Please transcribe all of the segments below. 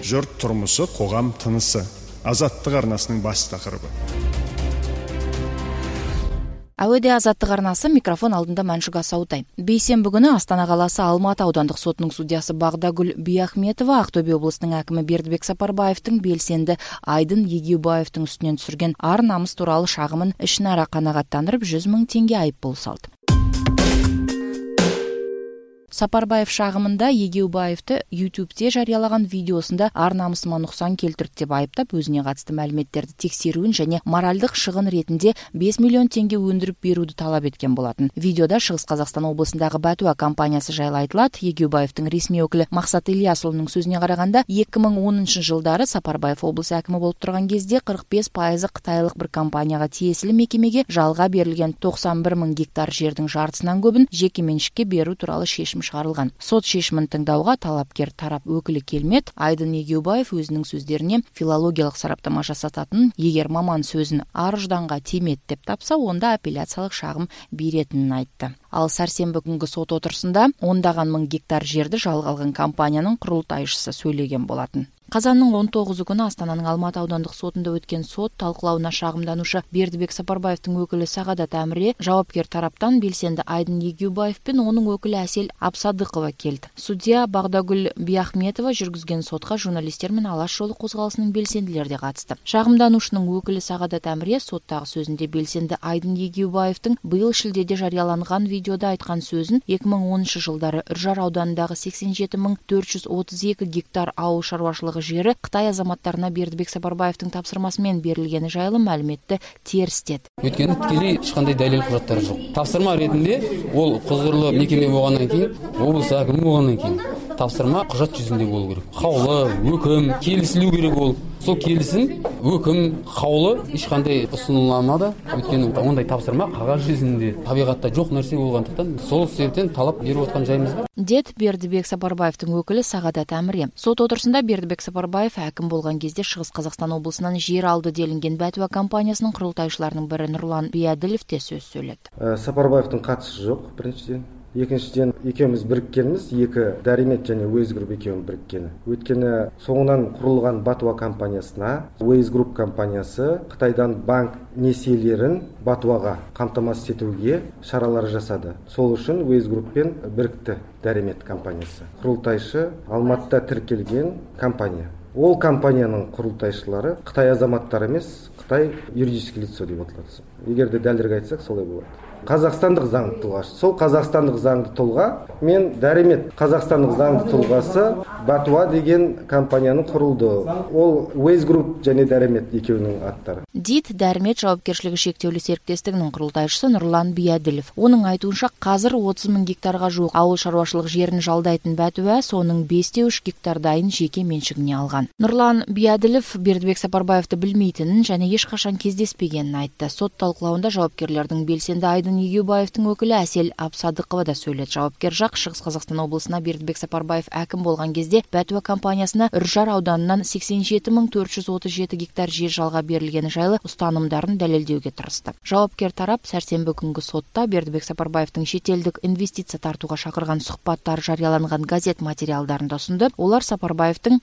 Жұрт тұрмысы, қоғам тынысы. Азаттық арнасының бас тақырыбы. Әуеде Азаттық арнасы, микрофон алдында Мәншүк Асаутай. Бейсенбі күні Астана қаласы Алматы аудандық сотының судьясы Бағдагүл Биахметова Ақтөбе облысының әкімі Бердібек Сапарбаевтың белсенді Айдын Егеубаевтың үстінен түсірген ар-намыс туралы шағымын ішінара қанағаттандырып 100 000 теңге айыппұл салды. Сапарбаев шағымында Егеубаевты YouTube'те жариялаған видеосында ар-намысыма нұқсан келтірді деп айыптап, өзіне қатысты мәліметтерді тексеруін және моральдық шығын ретінде 5 миллион теңге өндіріп беруді талап еткен болатын. Видеода Шығыс Қазақстан облысындағы Бәтуа компаниясы жайлы айтылады. Егеубаевтың ресми өкілі Мақсат Ильясұлының сөзіне қарағанда, 2010 жылдары Сапарбаев облыс әкімі болып тұрған кезде 45% қытайлық бір компанияға тиесілі мекемеге жалға берілген 91 000 гектар жердің жартысынан көбін жеке меншікке беру туралы шешім шығарылған. Сот шешімін тыңдауға талапкер тарап өкілі келмеді. Айдын Егеубаев өзінің сөздеріне филологиялық сараптама жасататын, егер маман сөзін ар-ұжданға тимеді деп тапса, онда апелляциялық шағым беретінін айтты. Ал сәрсенбі күнгі сот отырысында ондаған мың гектар жерді жалға алған компанияның құрылтайшысы сөйлеген болатын. Қазанның 19 күні Астананың Алматы аудандық сотында өткен сот талқылауына шағымданушы Бердібек Сапарбаевтың өкілі Сағадат Әміре, жауапкер тараптан белсенді Айдын Егеубаев пен оның өкілі Әсел Абсадықова келді. Судья Бағдагүл Биахметова жүргізген сотқа журналистер мен Алаш жолы қозғалысының белсенділері де қатысты. Шағымданушының өкілі Сағадат Әміре соттағы сөзінде белсенді Айдын Егеубаевтың биыл шілдеде жарияланған видеода айтқан сөзін 2010 жылдары Үржар ауданындағы 87 432 гектар ауыл шаруашылығы жері Қытай азаматтарына Бердібек Сапарбаевтың тапсырмасымен берілгені жайлы мәліметті терістеді. Өйткені тікелей ешқандай дәлел құжаттары жоқ. Тапсырма ретінде ол құзырлы мекеме болғаннан кейін, облыс әкімі болғаннан кейін тапсырма құжат жүзінде болу керек. Қаулы, өкім, келісілу керек ол. Сол келісім, өкім, қаулы ешқандай ұсынылмады. Өйткені ондай тапсырма қағаз жүзінде табиғатта жоқ нәрсе болғандықтан, сол себептен талап беріп отқан жайымыз бар. Дед Бердібек Сапарбаевтың өкілі Сағадат Әміре. Сот отырысында Бердібек Сапарбаев әкім болған кезде Шығыс Қазақстан облысынан жер алды делінген Бәтуа компаниясының құрылтайшыларының бірі Нұрлан Биәділов те сөз сөйледі. Сапарбаевтың қатысы жоқ, біріншіден. Екіншіден, екеуміз біріккеніміз, екі Дәремет және Waze Group екеуін біріккені. Өйткені соңынан құрылған Бәтуа компаниясына Waze Group компаниясы Қытайдан банк несиелерін Бәтуаға қамтамасыз етуге шаралар жасады. Сол үшін Waze Group пен бірікті Дәремет компаниясы. Құрылтайшы Алматыда тіркелген компания. Ол компанияның құрылтайшылары Қытай азаматтары емес, Қытай юридический лицо деп аталады. Егер де дәлірек айтсақ, солай болады. Қазақстандық заңды тұлғасы. Сол қазақстандық заңды тұлға мен Дәремет қазақстандық заңды тұлғасы Бәтуа деген компанияның құрылды. Ол Waze Group және Дәремет екеуінің аттары. Дид Дәремет жауапкершілігі шектеулі серіктестігінің құрылтайшысы Нұрлан Биәділов. Оның айтуынша қазір 30 000 гектарға жуық ауыл шаруашылық жерін жалдайтын Бәтуа соның 5-3 гектардайын жеке меншігіне алған. Нұрлан Биәділов Бердібек Сапарбаевты білмейтінін және ешқашан кездеспегенін айтты. Сот талқылауында жауапкерлердің белсенді Айдын Егеубаевтың өкілі Әсел Абсадықова да сөйледі. Жауапкер жақ Шығыс Қазақстан облысына Бердібек Сапарбаев әкім болған кезде Бәтуа компаниясына Үржар ауданынан 87 437 гектар жер жалға берілгені жайлы ұстанымдарын дәлелдеуге тырысты. Жауапкер тарап сәрсенбі күнгі сотта Бердібек Сапарбаевтың шетелдік инвестиция тартуға шақырған сұхбаттары жарияланған газет материалдарында ұсынды. Олар Сапарбаевтың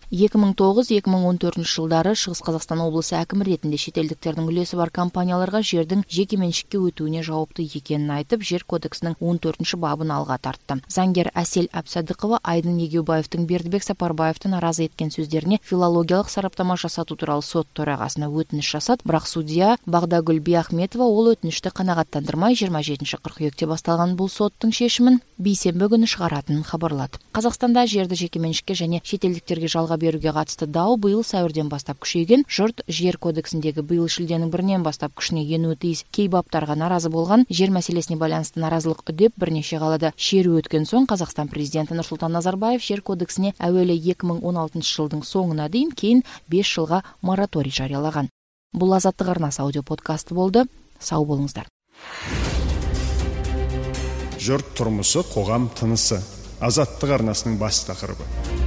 2009-2014 жылдары Шығыс Қазақстан облысы әкімі ретінде шетелдіктердің үлесі бар компанияларға жердің жеке меншікке өтуіне жауапты екенін айтып, жер кодексінің 14 бабын алға тартты. Заңгер Әсел Абсадықова Айдын Егеубаевтың Бердібек Сапарбаевты наразы еткен сөздеріне филологиялық сараптама жасату туралы сот төрағасына өтініш жасады, бірақ судья Бағдагүл Биахметова ол өтінішті қанағаттандырмай 27 қыркүйекте басталған бұл соттың шешімін бейсенбі күні шығаратынын хабарлады. Қазақстанда жерді жекеменшікке және шетелдіктерге жалға беруге қатысты дау биыл сәуірден бастап күшейген. Жұрт жер кодексіндегі биыл шілденің 1-нен бастап күшіне енуі тиіс кей баптарға наразы болған. Жер мәселесіне байланысты наразылық үдеп бірнеше қалада шеру өткен соң Қазақстан президенті Нұрсұлтан Назарбаев жер кодексіне әуелі 2016 жылдың соңына дейін, кейін 5 жылға мораторий жариялаған. Бұл Азаттық арнасы аудиоподкасты болды. Сау болыңыздар. Жұрт тұрмысы, қоғам тынысы. Азаттық арнасының бас тақырыбы.